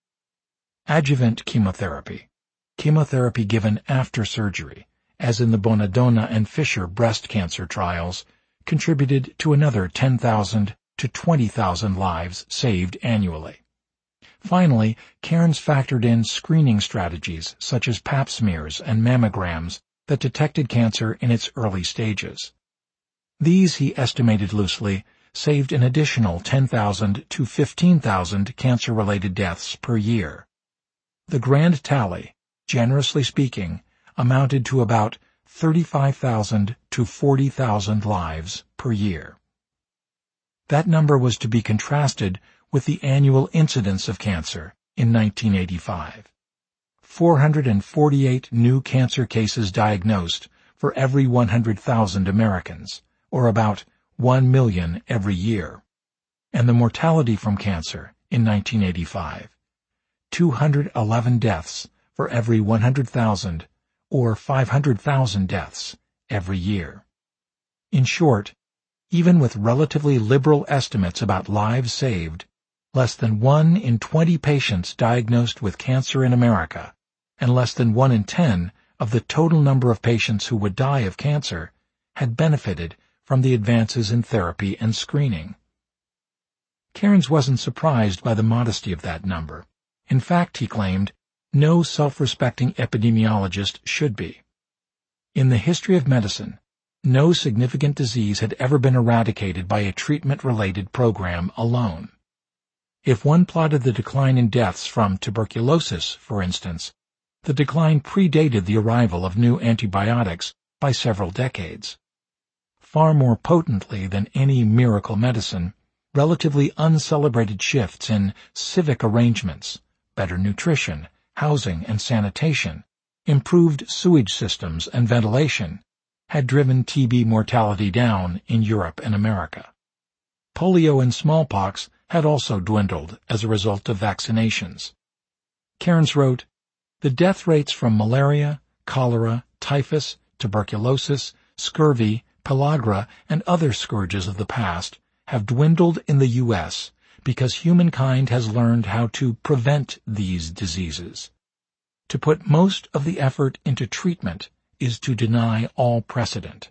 Adjuvant chemotherapy, chemotherapy given after surgery, as in the Bonadonna and Fisher breast cancer trials, contributed to another ten thousand to twenty thousand lives saved annually. Finally, Cairns factored in screening strategies such as pap smears and mammograms that detected cancer in its early stages. These, he estimated loosely, saved an additional ten thousand to fifteen thousand cancer-related deaths per year. The grand tally, generously speaking, amounted to about thirty-five thousand to forty thousand lives per year. That number was to be contrasted with the annual incidence of cancer in nineteen eighty-five. four hundred forty-eight new cancer cases diagnosed for every one hundred thousand Americans, or about one million every year. And the mortality from cancer in nineteen eighty-five, two hundred eleven deaths for every one hundred thousand, or five hundred thousand deaths every year. In short, even with relatively liberal estimates about lives saved, less than one in twenty patients diagnosed with cancer in America, and less than one in ten of the total number of patients who would die of cancer, had benefited from the advances in therapy and screening. Cairns wasn't surprised by the modesty of that number. In fact, he claimed, no self-respecting epidemiologist should be. In the history of medicine, no significant disease had ever been eradicated by a treatment-related program alone. If one plotted the decline in deaths from tuberculosis, for instance, the decline predated the arrival of new antibiotics by several decades. Far more potently than any miracle medicine, relatively uncelebrated shifts in civic arrangements, better nutrition, housing and sanitation, improved sewage systems and ventilation, had driven T B mortality down in Europe and America. Polio and smallpox had also dwindled as a result of vaccinations. Cairns wrote, "The death rates from malaria, cholera, typhus, tuberculosis, scurvy, pellagra, and other scourges of the past have dwindled in the U S because humankind has learned how to prevent these diseases. To put most of the effort into treatment is to deny all precedent."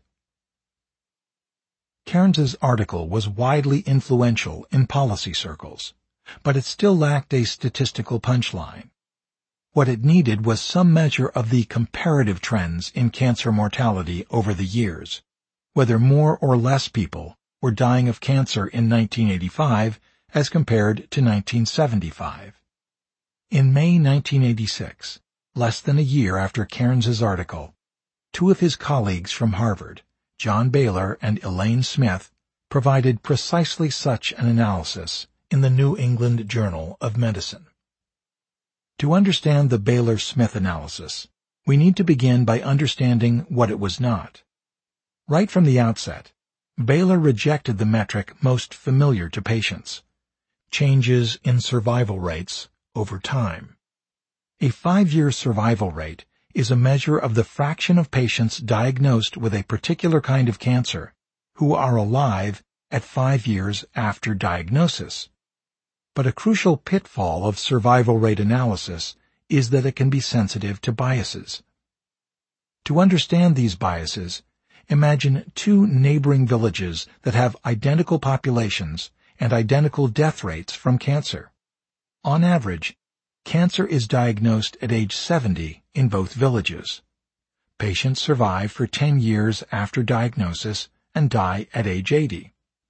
Cairns's article was widely influential in policy circles, but it still lacked a statistical punchline. What it needed was some measure of the comparative trends in cancer mortality over the years, whether more or less people were dying of cancer in nineteen eighty-five as compared to nineteen seventy-five. In May nineteen eighty-six, less than a year after Cairns's article, two of his colleagues from Harvard, John Baylor and Elaine Smith, provided precisely such an analysis in the New England Journal of Medicine. To understand the Baylor-Smith analysis, we need to begin by understanding what it was not. Right from the outset, Baylor rejected the metric most familiar to patients: changes in survival rates over time. A five-year survival rate is a measure of the fraction of patients diagnosed with a particular kind of cancer who are alive at five years after diagnosis. But a crucial pitfall of survival rate analysis is that it can be sensitive to biases. To understand these biases, imagine two neighboring villages that have identical populations and identical death rates from cancer. On average, cancer is diagnosed at age seventy in both villages. Patients survive for ten years after diagnosis and die at age eighty.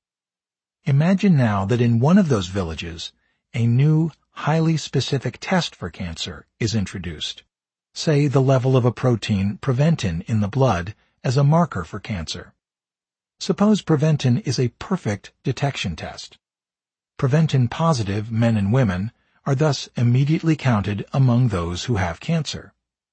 Imagine now that in one of those villages, a new, highly specific test for cancer is introduced. Say the level of a protein Preventin in the blood as a marker for cancer. Suppose Preventin is a perfect detection test. Preventin-positive men and women are thus immediately counted among those who have cancer.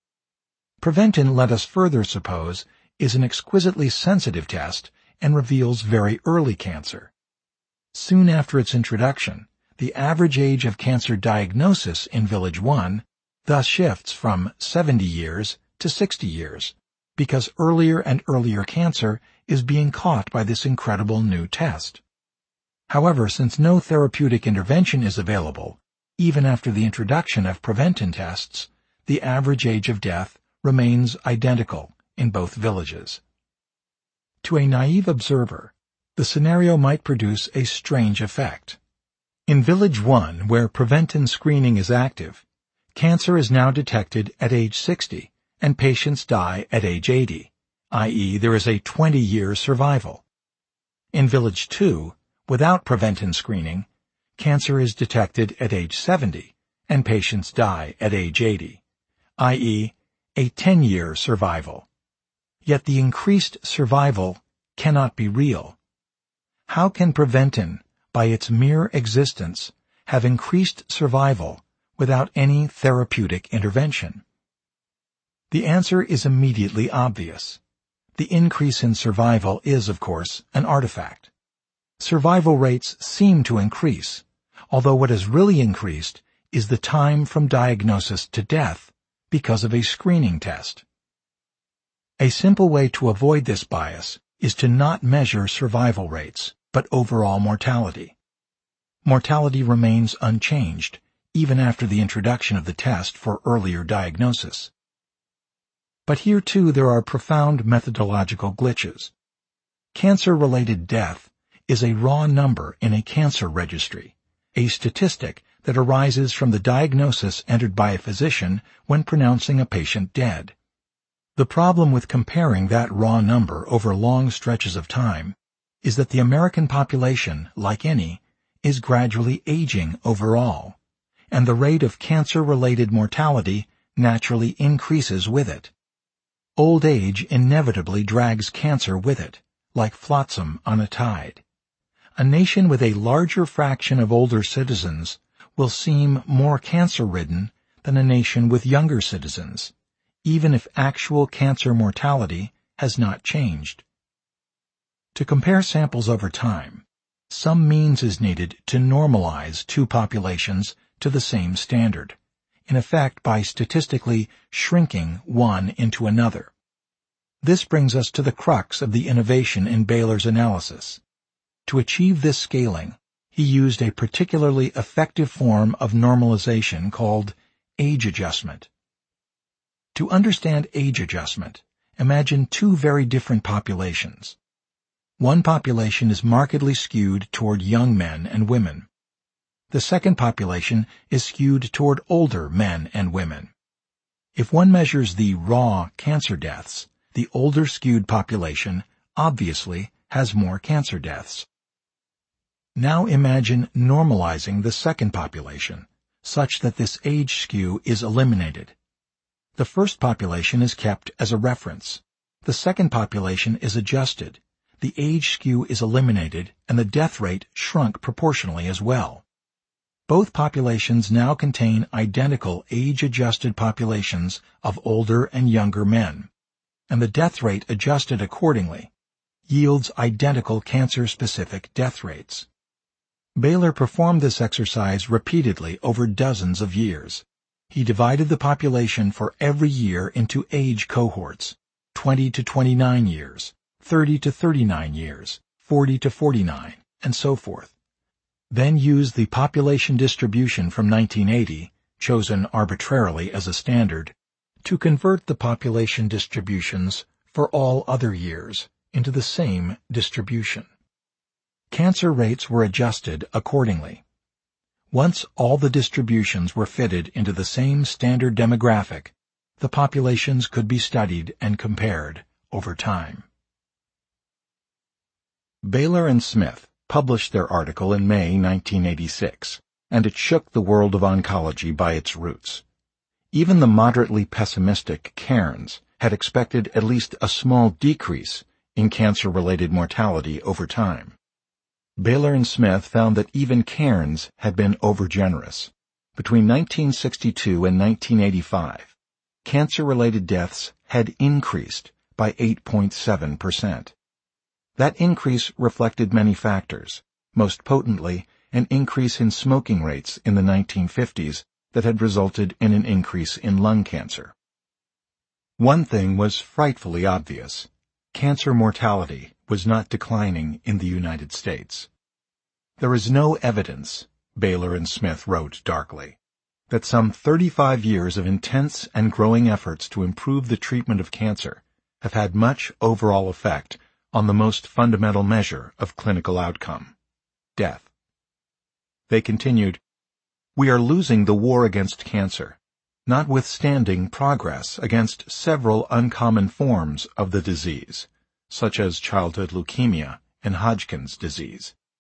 Preventin, let us further suppose, is an exquisitely sensitive test and reveals very early cancer. Soon after its introduction, the average age of cancer diagnosis in Village one thus shifts from seventy years to sixty years, because earlier and earlier cancer is being caught by this incredible new test. However, since no therapeutic intervention is available, even after the introduction of Preventin tests, the average age of death remains identical in both villages. To a naive observer, the scenario might produce a strange effect. In Village one, where Preventin screening is active, cancer is now detected at age sixty, and patients die at age eighty, that is there is a twenty-year survival. In Village two, Without Preventin screening, cancer is detected at age seventy, and patients die at age eighty, that is, a ten-year survival. Yet the increased survival cannot be real. How can Preventin, by its mere existence, have increased survival without any therapeutic intervention? The answer is immediately obvious. The increase in survival is, of course, an artifact. Survival rates seem to increase, although what has really increased is the time from diagnosis to death because of a screening test. A simple way to avoid this bias is to not measure survival rates, but overall mortality. Mortality remains unchanged, even after the introduction of the test for earlier diagnosis. But here too there are profound methodological glitches. Cancer-related death is a raw number in a cancer registry, a statistic that arises from the diagnosis entered by a physician when pronouncing a patient dead. The problem with comparing that raw number over long stretches of time is that the American population, like any, is gradually aging overall, and the rate of cancer-related mortality naturally increases with it. Old age inevitably drags cancer with it, like flotsam on a tide. A nation with a larger fraction of older citizens will seem more cancer-ridden than a nation with younger citizens, even if actual cancer mortality has not changed. To compare samples over time, some means is needed to normalize two populations to the same standard, in effect by statistically shrinking one into another. This brings us to the crux of the innovation in Baylor's analysis. To achieve this scaling, he used a particularly effective form of normalization called age adjustment. To understand age adjustment, imagine two very different populations. One population is markedly skewed toward young men and women. The second population is skewed toward older men and women. If one measures the raw cancer deaths, the older skewed population obviously has more cancer deaths. Now imagine normalizing the second population, such that this age skew is eliminated. The first population is kept as a reference. The second population is adjusted. The age skew is eliminated, and the death rate shrunk proportionally as well. Both populations now contain identical age-adjusted populations of older and younger men, and the death rate adjusted accordingly yields identical cancer-specific death rates. Baylor performed this exercise repeatedly over dozens of years. He divided the population for every year into age cohorts, twenty to twenty-nine years, thirty to thirty-nine years, forty to forty-nine, and so forth. Then used the population distribution from nineteen eighty, chosen arbitrarily as a standard, to convert the population distributions for all other years into the same distribution. Cancer rates were adjusted accordingly. Once all the distributions were fitted into the same standard demographic, the populations could be studied and compared over time. Baylor and Smith published their article in May nineteen eighty-six, and it shook the world of oncology by its roots. Even the moderately pessimistic Cairns had expected at least a small decrease in cancer-related mortality over time. Baylor and Smith found that even Cairns had been overgenerous. Between nineteen sixty-two and nineteen eighty-five, cancer-related deaths had increased by eight point seven percent. That increase reflected many factors, most potently an increase in smoking rates in the nineteen fifties that had resulted in an increase in lung cancer. One thing was frightfully obvious. Cancer mortality was not declining in the United States. There is no evidence, Baylor and Smith wrote darkly, that some thirty-five years of intense and growing efforts to improve the treatment of cancer have had much overall effect on the most fundamental measure of clinical outcome, death. They continued, "We are losing the war against cancer, notwithstanding progress against several uncommon forms of the disease, such as childhood leukemia and Hodgkin's disease.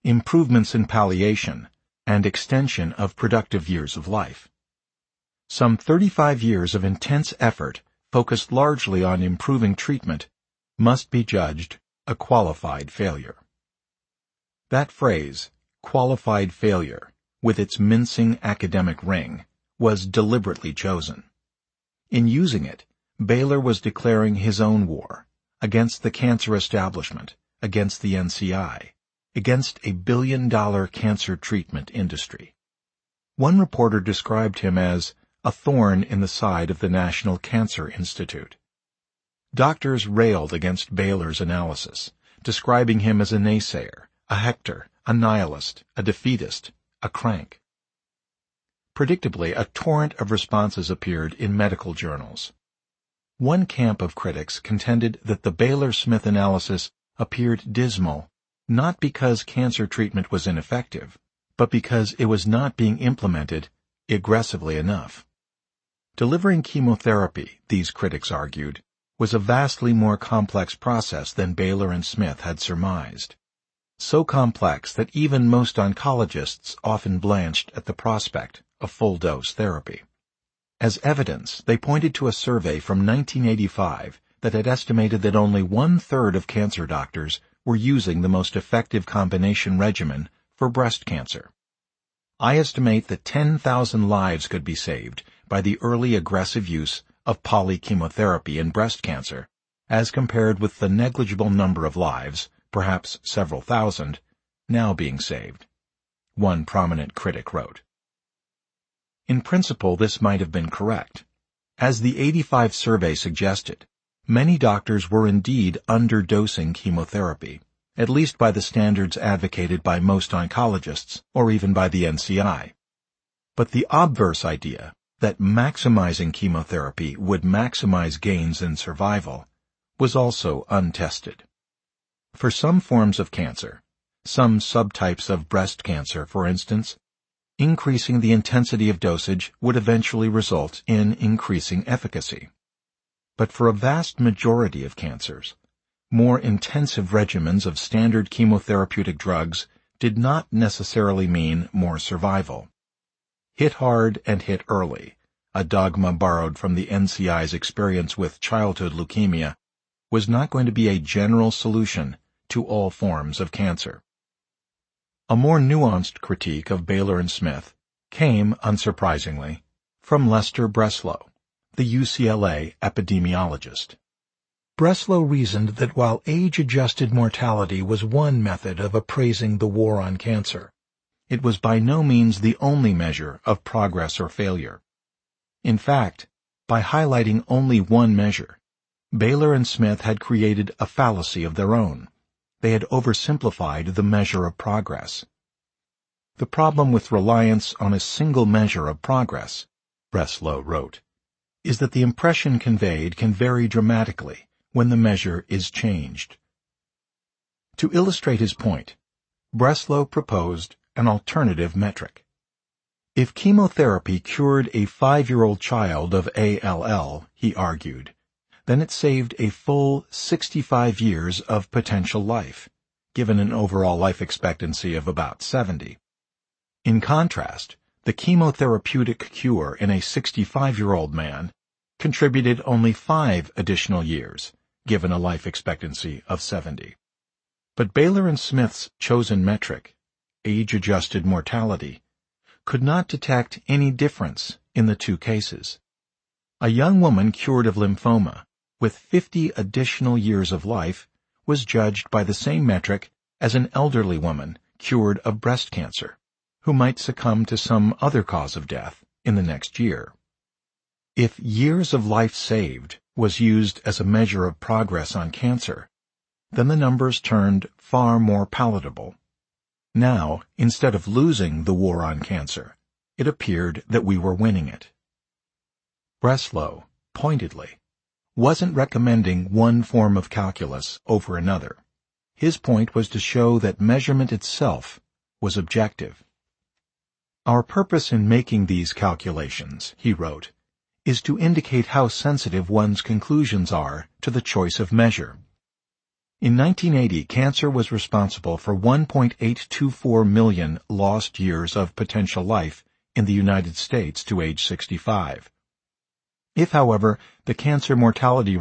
improvements in palliation, and extension of productive years of life. Some thirty-five years of intense effort focused largely on improving treatment must be judged a qualified failure. That phrase, qualified failure, with its mincing academic ring, was deliberately chosen. In using it, Baylor was declaring his own war against the cancer establishment, against the N C I, against a billion-dollar cancer treatment industry. One reporter described him as a thorn in the side of the National Cancer Institute. Doctors railed against Baylor's analysis, describing him as a naysayer, a hector, a nihilist, a defeatist, a crank. Predictably, a torrent of responses appeared in medical journals. One camp of critics contended that the Baylor-Smith analysis appeared dismal not because cancer treatment was ineffective, but because it was not being implemented aggressively enough. Delivering chemotherapy, these critics argued, was a vastly more complex process than Baylor and Smith had surmised. So complex that even most oncologists often blanched at the prospect of full-dose therapy. As evidence, they pointed to a survey from nineteen eighty-five that had estimated that only one-third of cancer doctors were using the most effective combination regimen for breast cancer. I estimate that ten thousand lives could be saved by the early aggressive use of polychemotherapy in breast cancer, as compared with the negligible number of lives, perhaps several thousand, now being saved, one prominent critic wrote. In principle, this might have been correct. As the eighty-five survey suggested, many doctors were indeed underdosing chemotherapy, at least by the standards advocated by most oncologists, or even by the N C I. But the obverse idea that maximizing chemotherapy would maximize gains in survival was also untested. For some forms of cancer, some subtypes of breast cancer, for instance, increasing the intensity of dosage would eventually result in increasing efficacy. But for a vast majority of cancers, more intensive regimens of standard chemotherapeutic drugs did not necessarily mean more survival. Hit hard and hit early, a dogma borrowed from the N C I's experience with childhood leukemia, was not going to be a general solution to all forms of cancer. A more nuanced critique of Baylor and Smith came, unsurprisingly, from Lester Breslow, the U C L A epidemiologist. Breslow reasoned that while age-adjusted mortality was one method of appraising the war on cancer, it was by no means the only measure of progress or failure. In fact, by highlighting only one measure, Baylor and Smith had created a fallacy of their own. They had oversimplified the measure of progress. The problem with reliance on a single measure of progress, Breslow wrote, is that the impression conveyed can vary dramatically when the measure is changed. To illustrate his point, Breslow proposed an alternative metric. If chemotherapy cured a five-year-old child of A L L, he argued, then it saved a full sixty-five years of potential life, given an overall life expectancy of about seventy. In contrast, the chemotherapeutic cure in a sixty-five-year-old man contributed only five additional years, given a life expectancy of seventy. But Baylor and Smith's chosen metric, age-adjusted mortality, could not detect any difference in the two cases. A young woman cured of lymphoma, with fifty additional years of life, was judged by the same metric as an elderly woman cured of breast cancer, who might succumb to some other cause of death in the next year. If years of life saved was used as a measure of progress on cancer, then the numbers turned far more palatable. Now, instead of losing the war on cancer, it appeared that we were winning it. Breslow, pointedly, wasn't recommending one form of calculus over another. His point was to show that measurement itself was objective. Our purpose in making these calculations, he wrote, is to indicate how sensitive one's conclusions are to the choice of measure. In nineteen eighty, cancer was responsible for one point eight two four million lost years of potential life in the United States to age sixty-five. If, however, the cancer mortality